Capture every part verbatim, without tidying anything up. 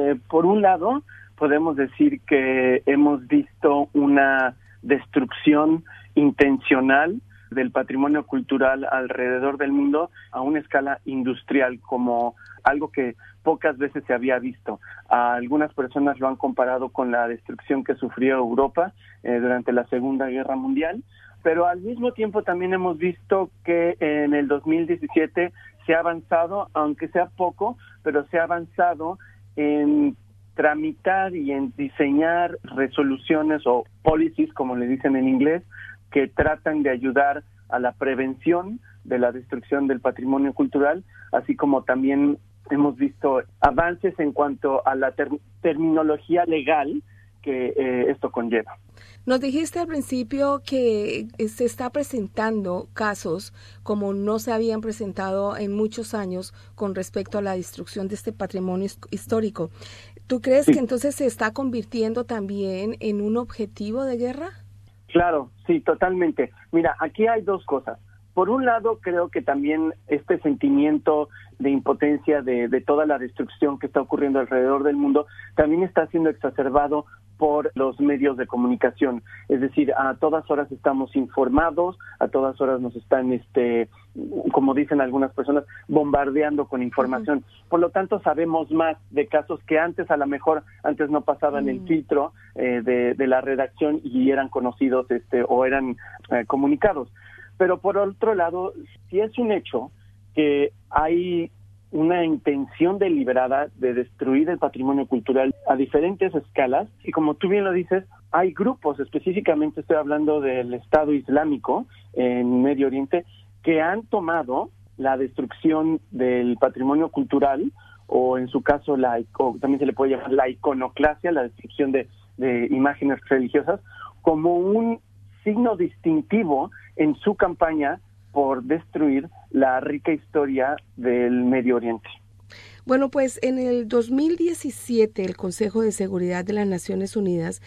Eh, por un lado, podemos decir que hemos visto una destrucción intencional del patrimonio cultural alrededor del mundo a una escala industrial, como algo que pocas veces se había visto. A algunas personas lo han comparado con la destrucción que sufrió Europa eh, durante la Segunda Guerra Mundial, pero al mismo tiempo también hemos visto que en el dos mil diecisiete se ha avanzado, aunque sea poco, pero se ha avanzado en tramitar y en diseñar resoluciones o policies, como le dicen en inglés, que tratan de ayudar a la prevención de la destrucción del patrimonio cultural, así como también hemos visto avances en cuanto a la ter- terminología legal que eh, esto conlleva. Nos dijiste al principio que se está presentando casos como no se habían presentado en muchos años con respecto a la destrucción de este patrimonio histórico. ¿Tú crees sí. que entonces se está convirtiendo también en un objetivo de guerra? Claro, sí, totalmente. Mira, aquí hay dos cosas. Por un lado, creo que también este sentimiento de impotencia de, de toda la destrucción que está ocurriendo alrededor del mundo también está siendo exacerbado por los medios de comunicación. Es decir, a todas horas estamos informados, a todas horas nos están, este, como dicen algunas personas, bombardeando con información. Uh-huh. Por lo tanto, sabemos más de casos que antes, a lo mejor, antes no pasaban uh-huh. el filtro eh, de, de la redacción y eran conocidos este, o eran eh, comunicados. Pero por otro lado, sí es un hecho que hay una intención deliberada de destruir el patrimonio cultural a diferentes escalas, y como tú bien lo dices, hay grupos, específicamente estoy hablando del Estado Islámico en Medio Oriente, que han tomado la destrucción del patrimonio cultural, o en su caso la o también se le puede llamar la iconoclasia, la destrucción de, de imágenes religiosas, como un signo distintivo en su campaña por destruir la rica historia del Medio Oriente. Bueno, pues en el dos mil diecisiete el Consejo de Seguridad de las Naciones Unidas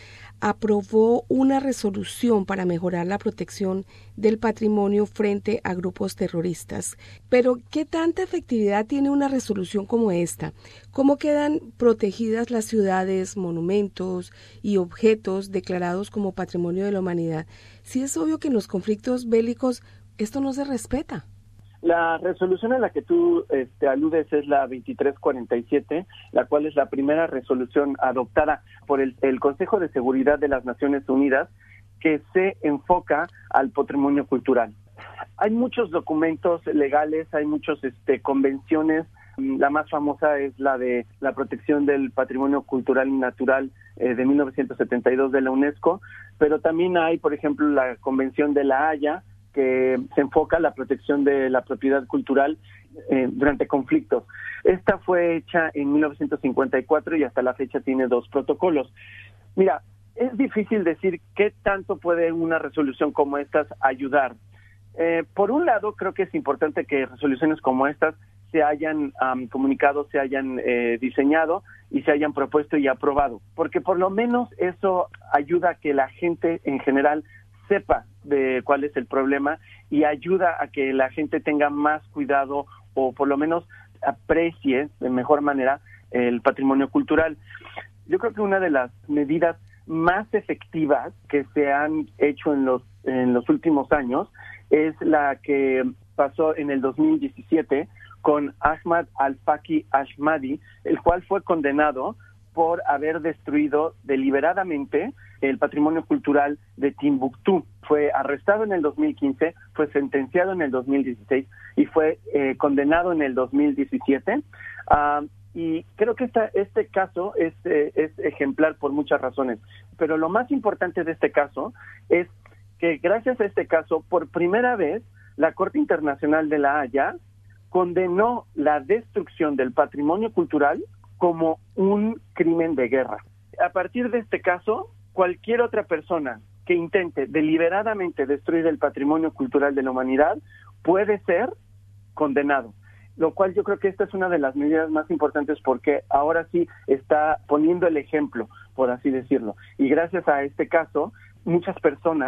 aprobó una resolución para mejorar la protección del patrimonio frente a grupos terroristas. Pero, ¿qué tanta efectividad tiene una resolución como esta? ¿Cómo quedan protegidas las ciudades, monumentos y objetos declarados como patrimonio de la humanidad? Sí, es obvio que en los conflictos bélicos esto no se respeta. La resolución a la que tú este, aludes es la veintitrés cuarenta y siete, la cual es la primera resolución adoptada por el, el Consejo de Seguridad de las Naciones Unidas que se enfoca al patrimonio cultural. Hay muchos documentos legales, hay muchas este, convenciones. La más famosa es la de la protección del patrimonio cultural y natural eh, de mil novecientos setenta y dos de la UNESCO, pero también hay, por ejemplo, la Convención de La Haya, que se enfoca en la protección de la propiedad cultural eh, durante conflictos. Esta fue hecha en mil novecientos cincuenta y cuatro y hasta la fecha tiene dos protocolos. Mira, es difícil decir qué tanto puede una resolución como estas ayudar. Eh, por un lado, creo que es importante que resoluciones como estas se hayan um, comunicado, se hayan eh, diseñado y se hayan propuesto y aprobado, porque por lo menos eso ayuda a que la gente en general sepa de cuál es el problema y ayuda a que la gente tenga más cuidado o por lo menos aprecie de mejor manera el patrimonio cultural. Yo creo que una de las medidas más efectivas que se han hecho en los en los últimos años es la que pasó en el dos mil diecisiete con Ahmad al-Faqi Ahmadi, el cual fue condenado por haber destruido deliberadamente el patrimonio cultural de Timbuktu. Fue arrestado en el dos mil quince, fue sentenciado en el dos mil dieciséis y fue eh, condenado en el dos mil diecisiete. Uh, y creo que esta, este caso es, eh, es ejemplar por muchas razones. Pero lo más importante de este caso es que gracias a este caso, por primera vez, la Corte Internacional de La Haya condenó la destrucción del patrimonio cultural como un crimen de guerra. A partir de este caso, cualquier otra persona que intente deliberadamente destruir el patrimonio cultural de la humanidad puede ser condenado, lo cual yo creo que esta es una de las medidas más importantes porque ahora sí está poniendo el ejemplo, por así decirlo. Y gracias a este caso, muchas personas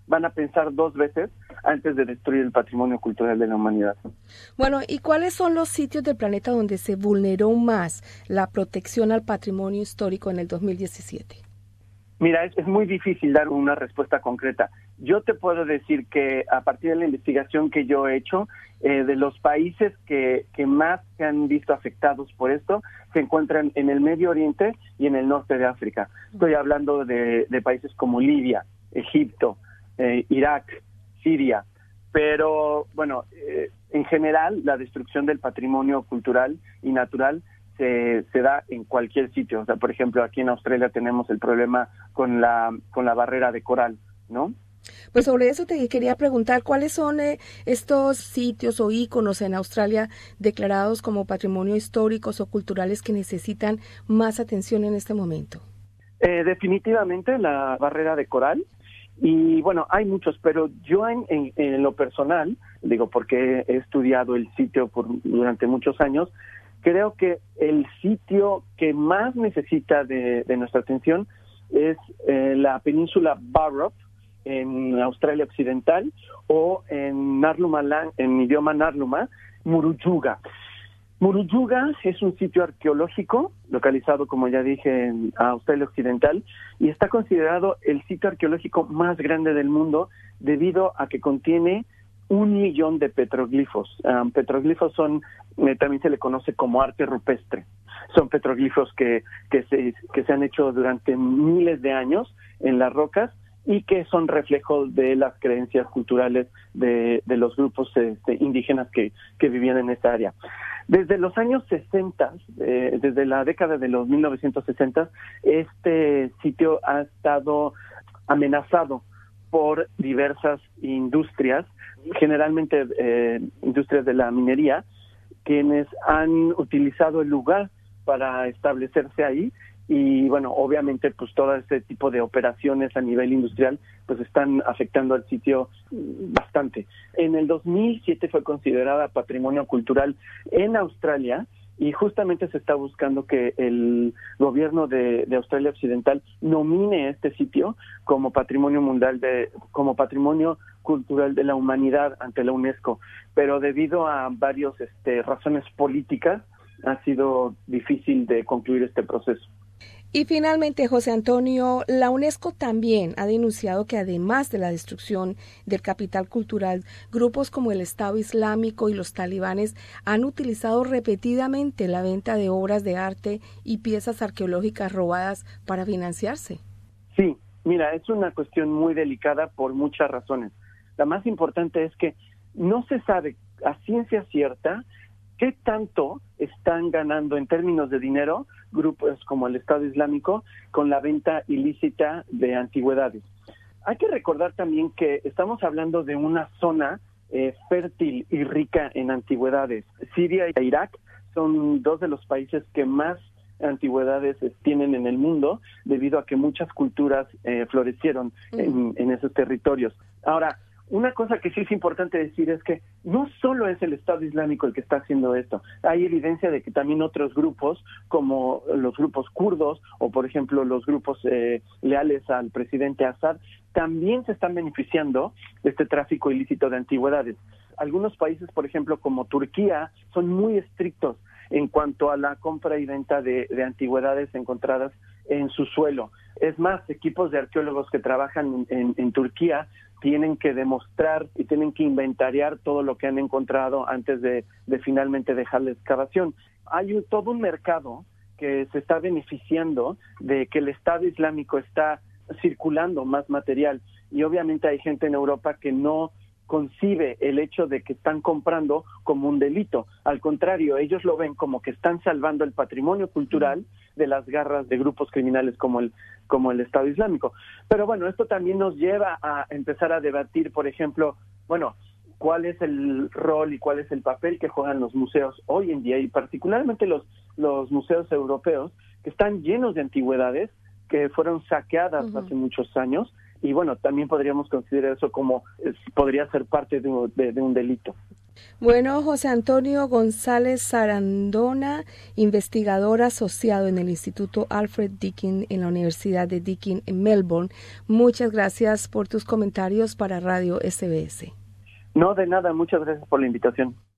van a pensar dos veces antes de destruir el patrimonio cultural de la humanidad. Bueno, ¿y cuáles son los sitios del planeta donde se vulneró más la protección al patrimonio histórico en el dos mil diecisiete? Mira, es, es muy difícil dar una respuesta concreta. Yo te puedo decir que a partir de la investigación que yo he hecho, eh, de los países que, que más se han visto afectados por esto, se encuentran en el Medio Oriente y en el norte de África. Estoy hablando de, de países como Libia, Egipto, eh, Irak, Siria. Pero, bueno, eh, en general, la destrucción del patrimonio cultural y natural Se, se da en cualquier sitio. O sea, por ejemplo, aquí en Australia tenemos el problema con la con la barrera de coral, ¿no? Pues sobre eso te quería preguntar, ¿cuáles son eh, estos sitios o íconos en Australia declarados como patrimonio históricos o culturales que necesitan más atención en este momento? Eh, definitivamente la barrera de coral. Y bueno, hay muchos, pero yo en, en, en lo personal, digo, porque he estudiado el sitio por, durante muchos años, creo que el sitio que más necesita de, de nuestra atención es eh, la península Burrup en Australia Occidental, o en Narlumaland, en idioma Narluma, Murujuga. Murujuga es un sitio arqueológico localizado, como ya dije, en Australia Occidental, y está considerado el sitio arqueológico más grande del mundo debido a que contiene un millón de petroglifos. Um, petroglifos son, eh, también se le conoce como arte rupestre. Son petroglifos que, que, se, que se han hecho durante miles de años en las rocas y que son reflejos de las creencias culturales de, de los grupos este, indígenas que, que vivían en esta área. Desde los años sesenta, eh, desde la década de los mil novecientos sesenta, este sitio ha estado amenazado por diversas industrias, generalmente eh, industrias de la minería, quienes han utilizado el lugar para establecerse ahí. Y bueno, obviamente pues todo este tipo de operaciones a nivel industrial pues están afectando al sitio bastante. En el dos mil siete fue considerada patrimonio cultural en Australia, y justamente se está buscando que el gobierno de, de Australia Occidental nomine este sitio como patrimonio mundial de, como patrimonio cultural de la humanidad ante la UNESCO, pero debido a varias este, razones políticas ha sido difícil de concluir este proceso. Y finalmente, José Antonio, la UNESCO también ha denunciado que además de la destrucción del capital cultural, grupos como el Estado Islámico y los talibanes han utilizado repetidamente la venta de obras de arte y piezas arqueológicas robadas para financiarse. Sí, mira, es una cuestión muy delicada por muchas razones. La más importante es que no se sabe a ciencia cierta qué tanto están ganando en términos de dinero grupos como el Estado Islámico con la venta ilícita de antigüedades. Hay que recordar también que estamos hablando de una zona eh, fértil y rica en antigüedades. Siria e Irak son dos de los países que más antigüedades tienen en el mundo, debido a que muchas culturas eh, florecieron mm. en, en esos territorios. Ahora, una cosa que sí es importante decir es que no solo es el Estado Islámico el que está haciendo esto. Hay evidencia de que también otros grupos, como los grupos kurdos o, por ejemplo, los grupos eh, leales al presidente Assad, también se están beneficiando de este tráfico ilícito de antigüedades. Algunos países, por ejemplo, como Turquía, son muy estrictos en cuanto a la compra y venta de, de antigüedades encontradas en su suelo. Es más, equipos de arqueólogos que trabajan en, en, en Turquía tienen que demostrar y tienen que inventariar todo lo que han encontrado antes de, de finalmente dejar la excavación. Hay un, todo un mercado que se está beneficiando de que el Estado Islámico está circulando más material, y obviamente hay gente en Europa que no concibe el hecho de que están comprando como un delito. Al contrario, ellos lo ven como que están salvando el patrimonio cultural de las garras de grupos criminales como el como el Estado Islámico. Pero bueno, esto también nos lleva a empezar a debatir, por ejemplo, bueno, cuál es el rol y cuál es el papel que juegan los museos hoy en día, y particularmente los los museos europeos, que están llenos de antigüedades que fueron saqueadas uh-huh. hace muchos años. Y bueno, también podríamos considerar eso como, es, podría ser parte de, de, de un delito. Bueno, José Antonio González Sarandona, investigador asociado en el Instituto Alfred Deakin en la Universidad de Deakin en Melbourne, muchas gracias por tus comentarios para Radio S B S. No, de nada, muchas gracias por la invitación.